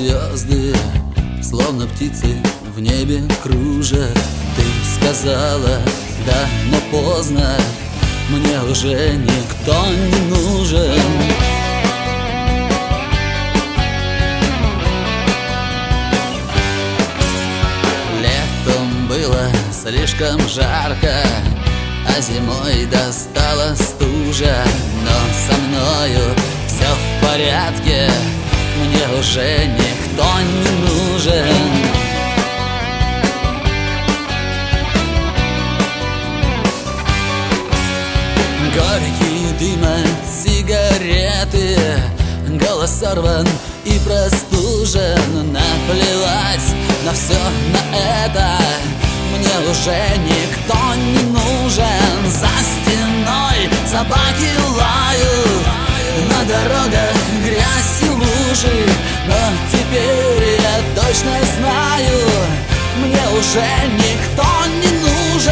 звезды, словно птицы в небе кружат. Ты сказала, да, но поздно, мне уже никто не нужен. Летом было слишком жарко, а зимой достала стужа. Но со мною все в порядке, мне уже никто не нужен. Горький дым от сигареты, голос сорван и простужен. Наплевать на все на это, мне уже никто не нужен. За стеной собаки лают, на дорогах грязь и лужи. Но теперь я точно знаю, мне уже никто не нужен.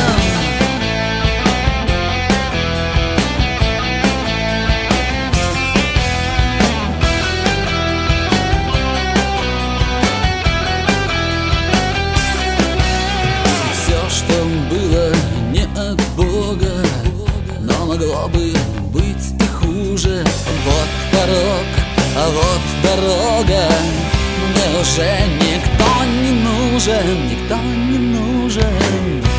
Могло бы быть и хуже. Вот порог, а вот дорога, мне уже никто не нужен, никто не нужен.